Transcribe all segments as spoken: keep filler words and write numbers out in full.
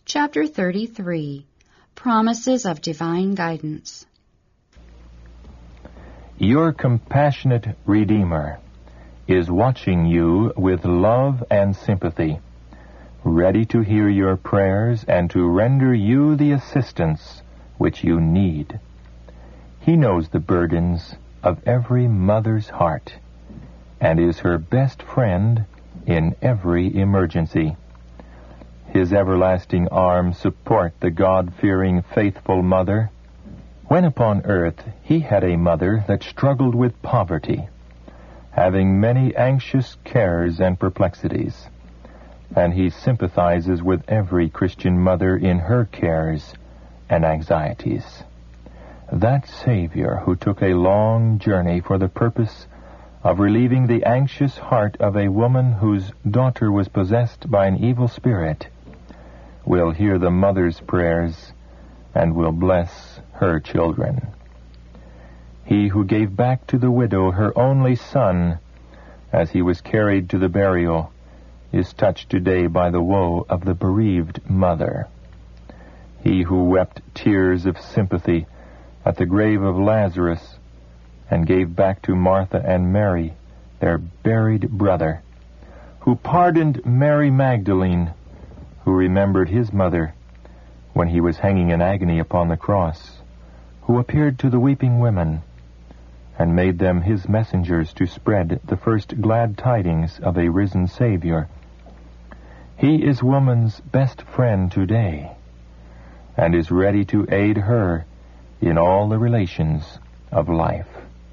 Chapter thirty-three. Promises of Divine Guidance. Your compassionate Redeemer is watching you with love and sympathy, ready to hear your prayers and to render you the assistance which you need. He knows the burdens of every mother's heart and is her best friend in every emergency. His everlasting arms support the God-fearing, faithful mother. When upon earth he had a mother that struggled with poverty, having many anxious cares and perplexities, and he sympathizes with every Christian mother in her cares and anxieties. That Savior who took a long journey for the purpose of relieving the anxious heart of a woman whose daughter was possessed by an evil spirit will hear the mother's prayers and will bless her children. He who gave back to the widow her only son as he was carried to the burial is touched today by the woe of the bereaved mother. He who wept tears of sympathy at the grave of Lazarus and gave back to Martha and Mary their buried brother, who pardoned Mary Magdalene, who remembered his mother when he was hanging in agony upon the cross, who appeared to the weeping women and made them his messengers to spread the first glad tidings of a risen Savior. He is woman's best friend today and is ready to aid her in all the relations of life.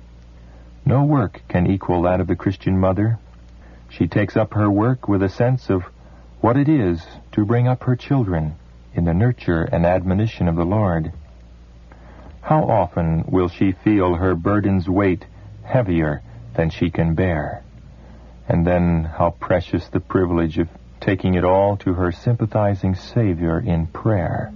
No work can equal that of the Christian mother. She takes up her work with a sense of what it is to bring up her children in the nurture and admonition of the Lord. How often will she feel her burden's weight heavier than she can bear? And then how precious the privilege of taking it all to her sympathizing Savior in prayer.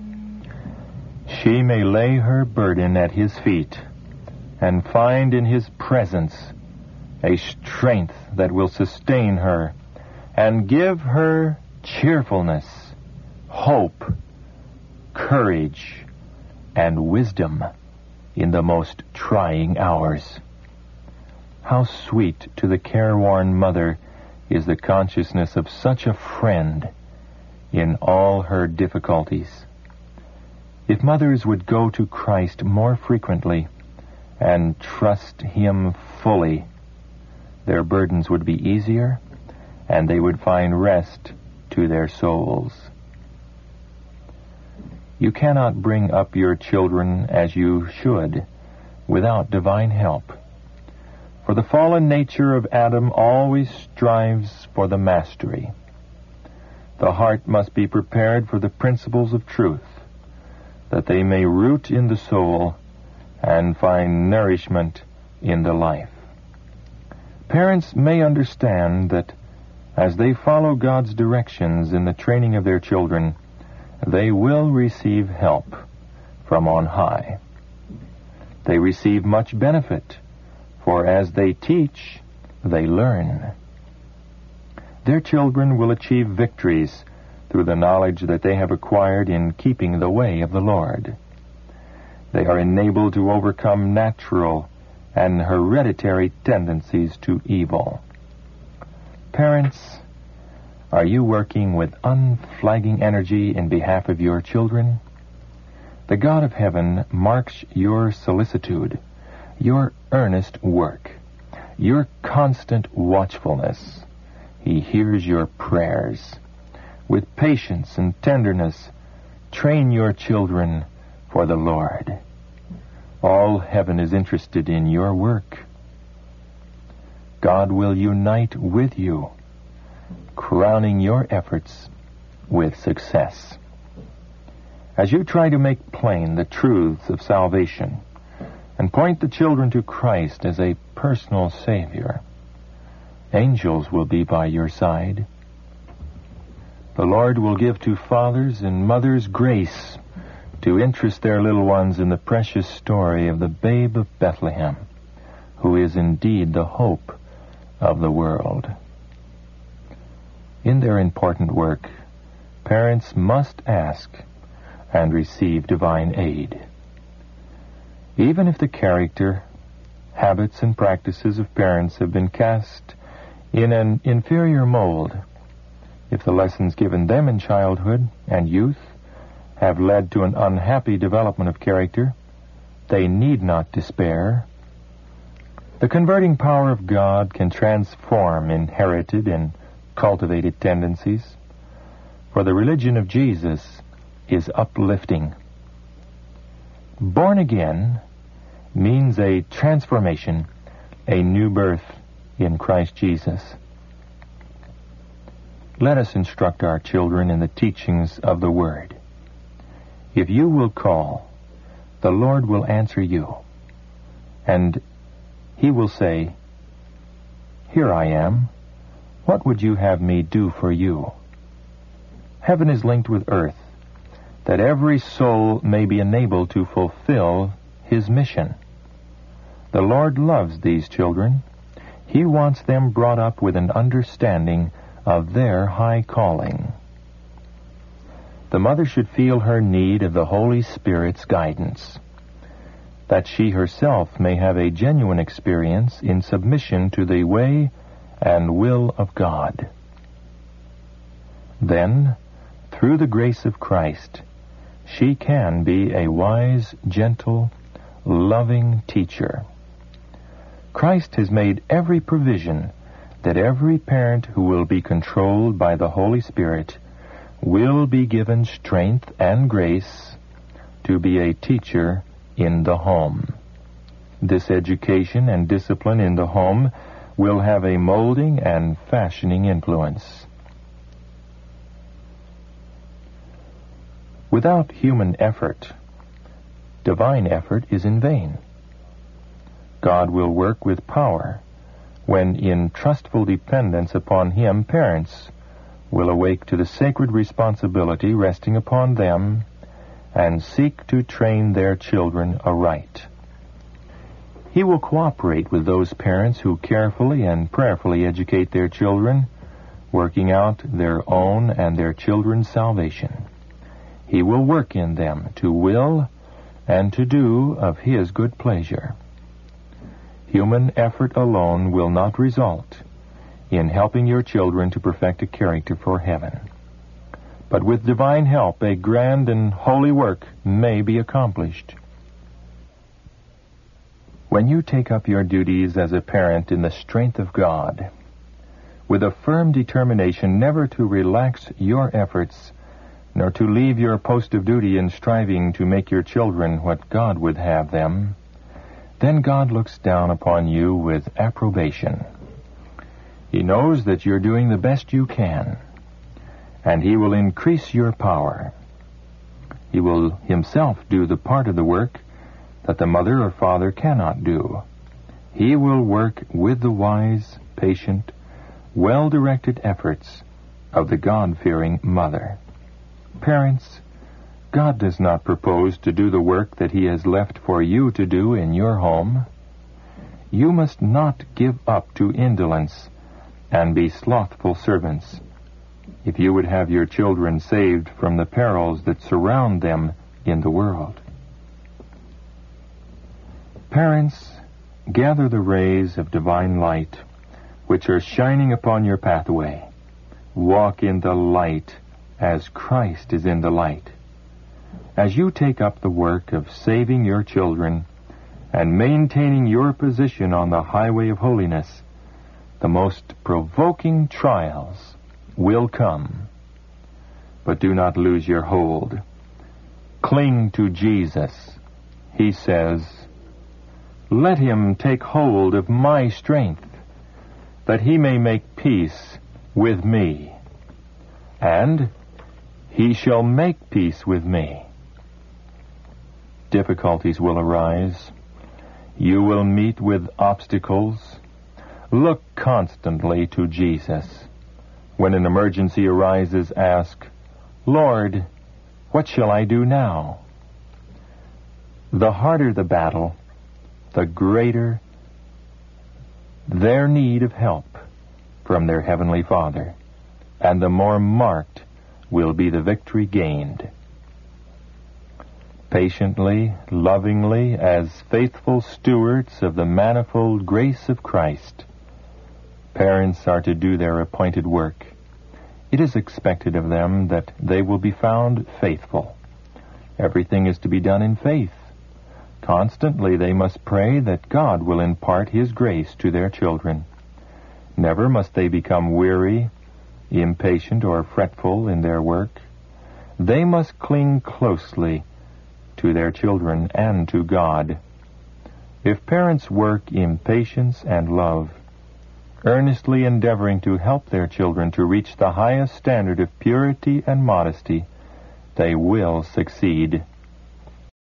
She may lay her burden at his feet and find in his presence a strength that will sustain her and give her cheerfulness, hope, courage, and wisdom in the most trying hours. How sweet to the careworn mother is the consciousness of such a friend in all her difficulties. If mothers would go to Christ more frequently and trust Him fully, their burdens would be easier and they would find rest to their souls. You cannot bring up your children as you should without divine help. For the fallen nature of Adam always strives for the mastery. The heart must be prepared for the principles of truth, that they may root in the soul and find nourishment in the life. Parents may understand that as they follow God's directions in the training of their children, they will receive help from on high. They receive much benefit, for as they teach, they learn. Their children will achieve victories through the knowledge that they have acquired in keeping the way of the Lord. They are enabled to overcome natural and hereditary tendencies to evil. Parents, are you working with unflagging energy in behalf of your children? The God of heaven marks your solicitude, your earnest work, your constant watchfulness. He hears your prayers. With patience and tenderness, train your children for the Lord. All heaven is interested in your work. God will unite with you, crowning your efforts with success. As you try to make plain the truths of salvation and point the children to Christ as a personal Savior, angels will be by your side. The Lord will give to fathers and mothers grace to interest their little ones in the precious story of the babe of Bethlehem, who is indeed the hope of the world. In their important work, parents must ask and receive divine aid. Even if the character, habits, and practices of parents have been cast in an inferior mold, if the lessons given them in childhood and youth have led to an unhappy development of character, they need not despair. The converting power of God can transform inherited and cultivated tendencies, for the religion of Jesus is uplifting. Born again means a transformation, a new birth in Christ Jesus. Let us instruct our children in the teachings of the Word. If you will call, the Lord will answer you, and He will say, "Here I am. What would you have me do for you?" Heaven is linked with earth, that every soul may be enabled to fulfill His mission. The Lord loves these children. He wants them brought up with an understanding of their high calling. The mother should feel her need of the Holy Spirit's guidance, that she herself may have a genuine experience in submission to the way and will of God. Then, through the grace of Christ, she can be a wise, gentle, loving teacher. Christ has made every provision that every parent who will be controlled by the Holy Spirit will be given strength and grace to be a teacher in the home. This education and discipline in the home will have a molding and fashioning influence. Without human effort, divine effort is in vain. God will work with power when, in trustful dependence upon Him, parents will awake to the sacred responsibility resting upon them and seek to train their children aright. He will cooperate with those parents who carefully and prayerfully educate their children, working out their own and their children's salvation. He will work in them to will and to do of His good pleasure. Human effort alone will not result in helping your children to perfect a character for heaven. But with divine help, a grand and holy work may be accomplished. When you take up your duties as a parent in the strength of God, with a firm determination never to relax your efforts, nor to leave your post of duty in striving to make your children what God would have them, then God looks down upon you with approbation. He knows that you're doing the best you can, and He will increase your power. He will Himself do the part of the work that the mother or father cannot do. He will work with the wise, patient, well-directed efforts of the God-fearing mother. Parents, God does not propose to do the work that He has left for you to do in your home. You must not give up to indolence and be slothful servants if you would have your children saved from the perils that surround them in the world. Parents, gather the rays of divine light which are shining upon your pathway. Walk in the light as Christ is in the light. As you take up the work of saving your children and maintaining your position on the highway of holiness, the most provoking trials will come. But do not lose your hold. Cling to Jesus. He says, "Let him take hold of my strength, that he may make peace with me. And he shall make peace with me." Difficulties will arise. You will meet with obstacles. Look constantly to Jesus. When an emergency arises, ask, "Lord, what shall I do now?" The harder the battle, the greater their need of help from their Heavenly Father, and the more marked will be the victory gained. Patiently, lovingly, as faithful stewards of the manifold grace of Christ, parents are to do their appointed work. It is expected of them that they will be found faithful. Everything is to be done in faith. Constantly they must pray that God will impart His grace to their children. Never must they become weary, impatient, or fretful in their work. They must cling closely to their children and to God. If parents work in patience and love, earnestly endeavoring to help their children to reach the highest standard of purity and modesty, they will succeed.